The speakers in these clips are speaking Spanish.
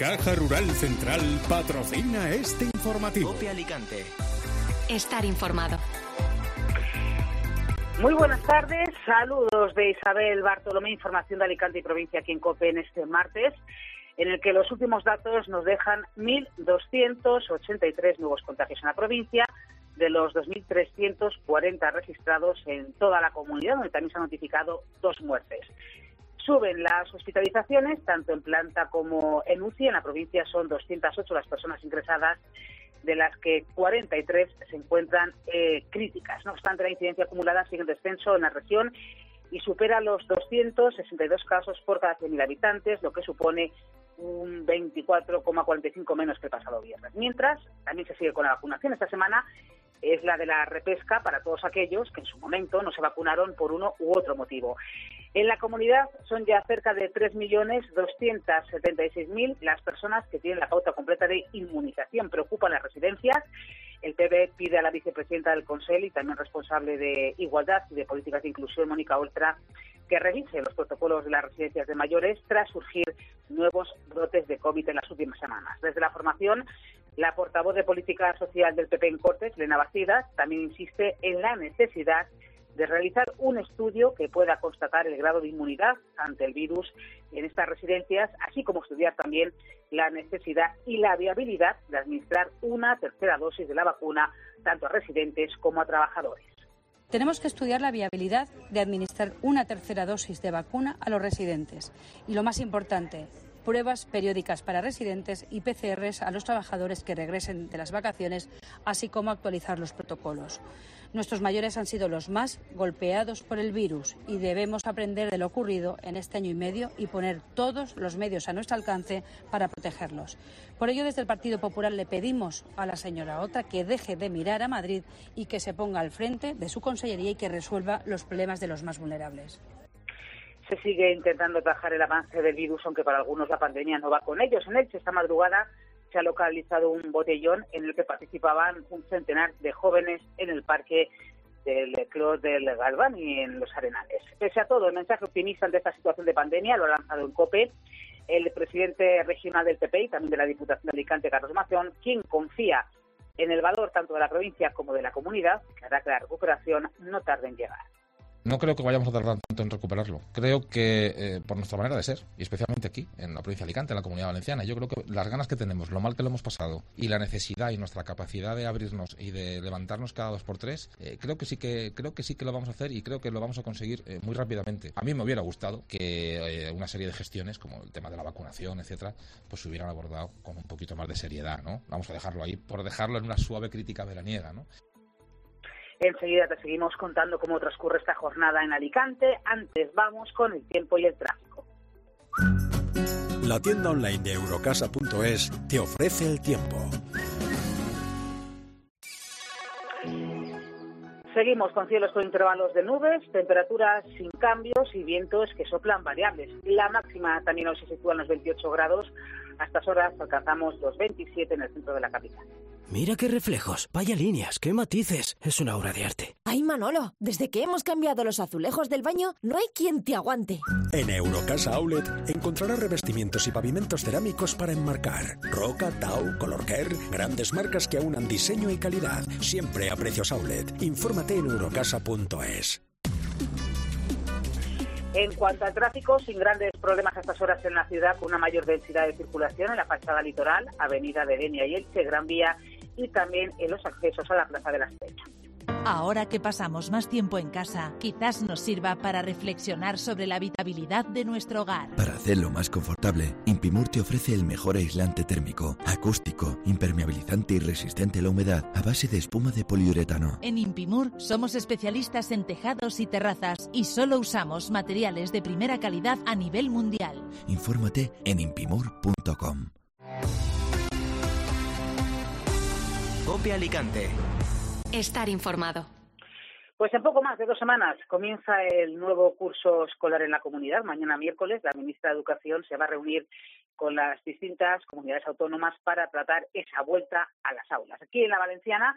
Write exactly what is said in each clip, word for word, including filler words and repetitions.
Caja Rural Central patrocina este informativo. COPE Alicante. Estar informado. Muy buenas tardes, saludos de Isabel Bartolomé, información de Alicante y provincia aquí en COPE en este martes, en el que los últimos datos nos dejan mil doscientos ochenta y tres nuevos contagios en la provincia, de los dos mil trescientos cuarenta registrados en toda la comunidad, donde también se han notificado dos muertes. Suben las hospitalizaciones, tanto en planta como en U C I. En la provincia son doscientas ocho las personas ingresadas, de las que cuarenta y tres se encuentran eh, críticas. No obstante, la incidencia acumulada sigue en descenso en la región y supera los doscientos sesenta y dos casos por cada cien mil habitantes, lo que supone un veinticuatro coma cuarenta y cinco menos que el pasado viernes. Mientras, también se sigue con la vacunación. Esta semana es la de la repesca para todos aquellos que en su momento no se vacunaron por uno u otro motivo. En la comunidad son ya cerca de tres millones doscientos setenta y seis mil las personas que tienen la pauta completa de inmunización. Preocupan las residencias. El P B pide a la vicepresidenta del Consell y también responsable de Igualdad y de Políticas de Inclusión, Mónica Oltra, que revise los protocolos de las residencias de mayores tras surgir nuevos brotes de COVID en las últimas semanas. Desde la formación, la portavoz de Política Social del P P en Cortes, Elena Bastidas, también insiste en la necesidad de realizar un estudio que pueda constatar el grado de inmunidad ante el virus en estas residencias, así como estudiar también la necesidad y la viabilidad de administrar una tercera dosis de la vacuna tanto a residentes como a trabajadores. Tenemos que estudiar la viabilidad de administrar una tercera dosis de vacuna a los residentes y, lo más importante, pruebas periódicas para residentes y P C Rs a los trabajadores que regresen de las vacaciones, así como actualizar los protocolos. Nuestros mayores han sido los más golpeados por el virus y debemos aprender de lo ocurrido en este año y medio y poner todos los medios a nuestro alcance para protegerlos. Por ello, desde el Partido Popular le pedimos a la señora Oltra que deje de mirar a Madrid y que se ponga al frente de su consellería y que resuelva los problemas de los más vulnerables. Se sigue intentando atajar el avance del virus, aunque para algunos la pandemia no va con ellos. En Elche, esta madrugada se ha localizado un botellón en el que participaban un centenar de jóvenes en el parque del Clos del Galván y en los Arenales. Pese a todo, el mensaje optimista ante esta situación de pandemia lo ha lanzado en COPE el presidente regional del P P y también de la Diputación de Alicante, Carlos Mazón, quien confía en el valor tanto de la provincia como de la comunidad, que hará que la recuperación no tarde en llegar. No creo que vayamos a tardar tanto en recuperarlo. Creo que eh, por nuestra manera de ser, y especialmente aquí, en la provincia de Alicante, en la Comunidad Valenciana, yo creo que las ganas que tenemos, lo mal que lo hemos pasado, y la necesidad y nuestra capacidad de abrirnos y de levantarnos cada dos por tres, eh, creo que sí que creo que sí que lo vamos a hacer y creo que lo vamos a conseguir eh, muy rápidamente. A mí me hubiera gustado que eh, una serie de gestiones, como el tema de la vacunación, etcétera, pues se hubieran abordado con un poquito más de seriedad, ¿no? Vamos a dejarlo ahí, por dejarlo en una suave crítica veraniega, ¿no? Enseguida te seguimos contando cómo transcurre esta jornada en Alicante. Antes vamos con el tiempo y el tráfico. La tienda online de Eurocasa punto es te ofrece el tiempo. Seguimos con cielos con intervalos de nubes, temperaturas sin cambios y vientos que soplan variables. La máxima también hoy se sitúa en los veintiocho grados. A estas horas alcanzamos los veintisiete en el centro de la capital. Mira qué reflejos, vaya líneas, qué matices. Es una obra de arte. Ay, Manolo, desde que hemos cambiado los azulejos del baño, no hay quien te aguante. En Eurocasa Outlet encontrarás revestimientos y pavimentos cerámicos para enmarcar. Roca, Tau, Colorcare, grandes marcas que aunan diseño y calidad. Siempre a precios outlet. Infórmate en Eurocasa punto es. En cuanto al tráfico, sin grandes problemas a estas horas en la ciudad, con una mayor densidad de circulación en la fachada litoral, Avenida de Denia y Elche, Gran Vía, y también en los accesos a la Plaza de la Estrella. Ahora que pasamos más tiempo en casa, quizás nos sirva para reflexionar sobre la habitabilidad de nuestro hogar. Para hacerlo más confortable, Impimur te ofrece el mejor aislante térmico, acústico, impermeabilizante y resistente a la humedad a base de espuma de poliuretano. En Impimur somos especialistas en tejados y terrazas y solo usamos materiales de primera calidad a nivel mundial. Infórmate en impimur punto com. COPE Alicante. Estar informado. Pues en poco más de dos semanas comienza el nuevo curso escolar en la comunidad. Mañana miércoles la ministra de Educación se va a reunir con las distintas comunidades autónomas para tratar esa vuelta a las aulas. Aquí en la Valenciana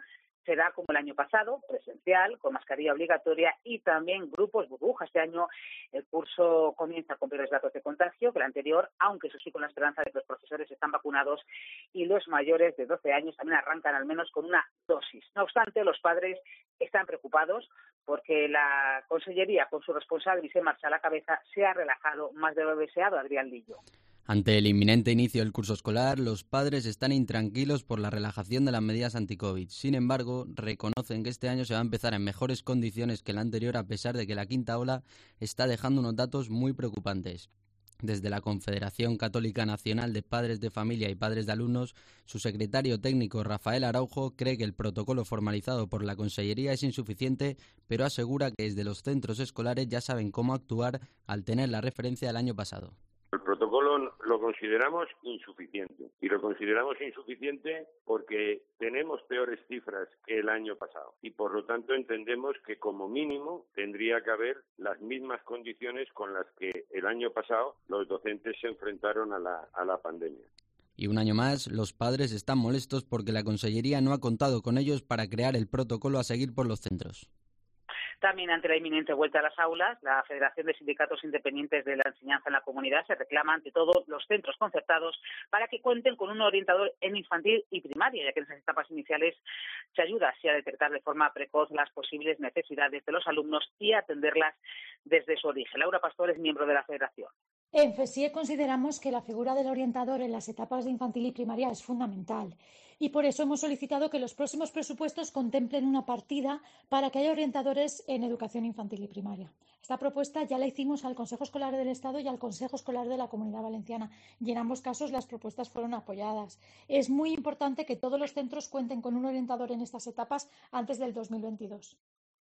será como el año pasado, presencial, con mascarilla obligatoria y también grupos burbuja. Este año el curso comienza con peores datos de contagio que el anterior, aunque eso sí con la esperanza de que los profesores están vacunados y los mayores de doce años también arrancan al menos con una dosis. No obstante, los padres están preocupados porque la Consellería, con su responsable Vicent Marchal a la cabeza, se ha relajado más de lo deseado. Adrián Lillo. Ante el inminente inicio del curso escolar, los padres están intranquilos por la relajación de las medidas anti-COVID. Sin embargo, reconocen que este año se va a empezar en mejores condiciones que el anterior, a pesar de que la quinta ola está dejando unos datos muy preocupantes. Desde la Confederación Católica Nacional de Padres de Familia y Padres de Alumnos, su secretario técnico Rafael Araujo cree que el protocolo formalizado por la Consellería es insuficiente, pero asegura que desde los centros escolares ya saben cómo actuar al tener la referencia del año pasado. El protocolo lo consideramos insuficiente y lo consideramos insuficiente porque tenemos peores cifras que el año pasado y por lo tanto entendemos que como mínimo tendría que haber las mismas condiciones con las que el año pasado los docentes se enfrentaron a la, a la pandemia. Y un año más, los padres están molestos porque la Consellería no ha contado con ellos para crear el protocolo a seguir por los centros. También ante la inminente vuelta a las aulas, la Federación de Sindicatos Independientes de la Enseñanza en la Comunidad se reclama ante todo los centros concertados para que cuenten con un orientador en infantil y primaria, ya que en esas etapas iniciales se ayuda así a detectar de forma precoz las posibles necesidades de los alumnos y a atenderlas desde su origen. Laura Pastor es miembro de la Federación. En FESIE consideramos que la figura del orientador en las etapas de infantil y primaria es fundamental y por eso hemos solicitado que los próximos presupuestos contemplen una partida para que haya orientadores en educación infantil y primaria. Esta propuesta ya la hicimos al Consejo Escolar del Estado y al Consejo Escolar de la Comunidad Valenciana y en ambos casos las propuestas fueron apoyadas. Es muy importante que todos los centros cuenten con un orientador en estas etapas antes del dos mil veintidós.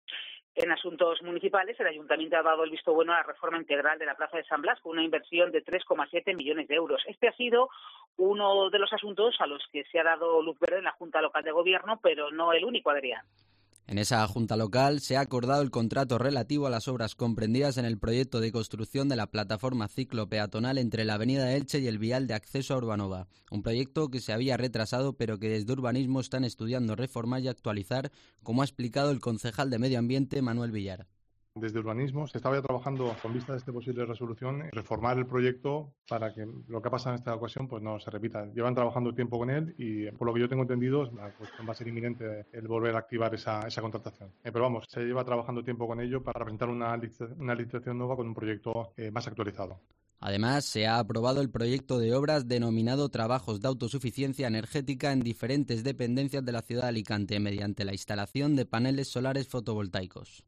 En asuntos municipales, el Ayuntamiento ha dado el visto bueno a la reforma integral de la Plaza de San Blas con una inversión de tres coma siete millones de euros. Este ha sido uno de los asuntos a los que se ha dado luz verde en la Junta Local de Gobierno, pero no el único, Adrián. En esa Junta Local se ha acordado el contrato relativo a las obras comprendidas en el proyecto de construcción de la plataforma ciclopeatonal entre la avenida Elche y el vial de acceso a Urbanova, un proyecto que se había retrasado pero que desde Urbanismo están estudiando reformar y actualizar, como ha explicado el concejal de Medio Ambiente Manuel Villar. Desde Urbanismo se estaba ya trabajando con vista de esta posible resolución, reformar el proyecto para que lo que ha pasado en esta ocasión pues no se repita. Llevan trabajando tiempo con él y por lo que yo tengo entendido la cuestión va a ser inminente el volver a activar esa, esa contratación. Eh, pero vamos, se lleva trabajando tiempo con ello para presentar una, una licitación nueva con un proyecto eh, más actualizado. Además, se ha aprobado el proyecto de obras denominado Trabajos de autosuficiencia energética en diferentes dependencias de la ciudad de Alicante mediante la instalación de paneles solares fotovoltaicos.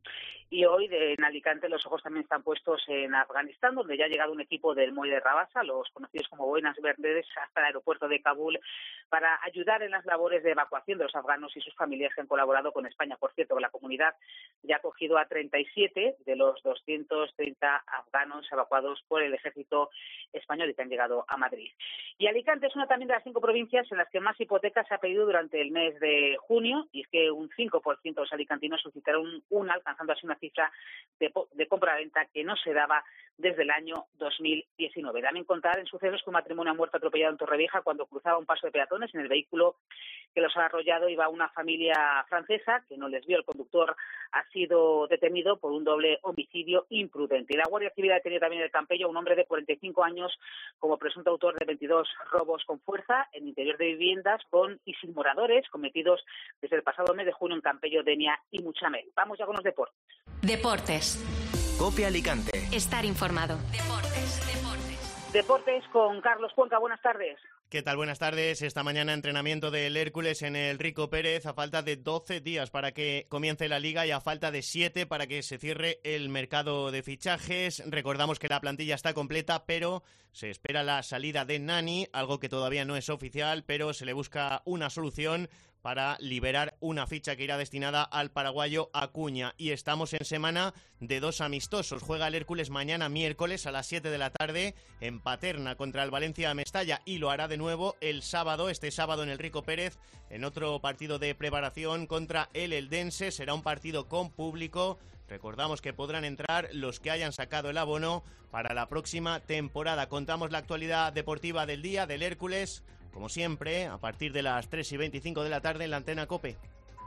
Y hoy de, en Alicante los ojos también están puestos en Afganistán, donde ya ha llegado un equipo del Muelle de Rabasa, los conocidos como Boinas Verdes, hasta el aeropuerto de Kabul para ayudar en las labores de evacuación de los afganos y sus familias que han colaborado con España. Por cierto, la comunidad ya ha acogido a treinta y siete de los doscientos treinta afganos evacuados por el ejército español y que han llegado a Madrid. Y Alicante es una también de las cinco provincias en las que más hipotecas se ha pedido durante el mes de junio, y es que un cinco por ciento de los alicantinos solicitaron una, alcanzando así una cifra de, de compra-venta que no se daba desde el año dos mil diecinueve. También contar en sucesos que un matrimonio ha muerto atropellado en Torrevieja cuando cruzaba un paso de peatones. En el vehículo que los ha arrollado iba una familia francesa que no les vio. El conductor ha sido detenido por un doble homicidio imprudente. Y la Guardia Civil ha detenido también en el Campello a un hombre de cuarenta y cinco años como presunto autor de veintidós robos con fuerza en interior de viviendas con y sin moradores cometidos desde el pasado mes de junio en Campello, Denia y Muchamel. Vamos ya con los deportes. Deportes. Cope Alicante. Estar informado. Deportes, deportes. Deportes con Carlos Cuenca. Buenas tardes. ¿Qué tal? Buenas tardes. Esta mañana entrenamiento del Hércules en el Rico Pérez a falta de doce días para que comience la Liga y a falta de siete para que se cierre el mercado de fichajes. Recordamos que la plantilla está completa, pero se espera la salida de Nani, algo que todavía no es oficial, pero se le busca una solución para liberar una ficha que irá destinada al paraguayo Acuña. Y estamos en semana de dos amistosos. Juega el Hércules mañana miércoles a las siete de la tarde en Paterna contra el Valencia Mestalla y lo hará de nuevo el sábado, este sábado en el Rico Pérez, en otro partido de preparación contra el Eldense. Será un partido con público. Recordamos que podrán entrar los que hayan sacado el abono para la próxima temporada. Contamos la actualidad deportiva del día del Hércules, como siempre, a partir de las tres y veinticinco de la tarde en la antena COPE.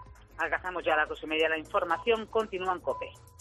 Alcanzamos ya las dos y media. La información continúa en COPE.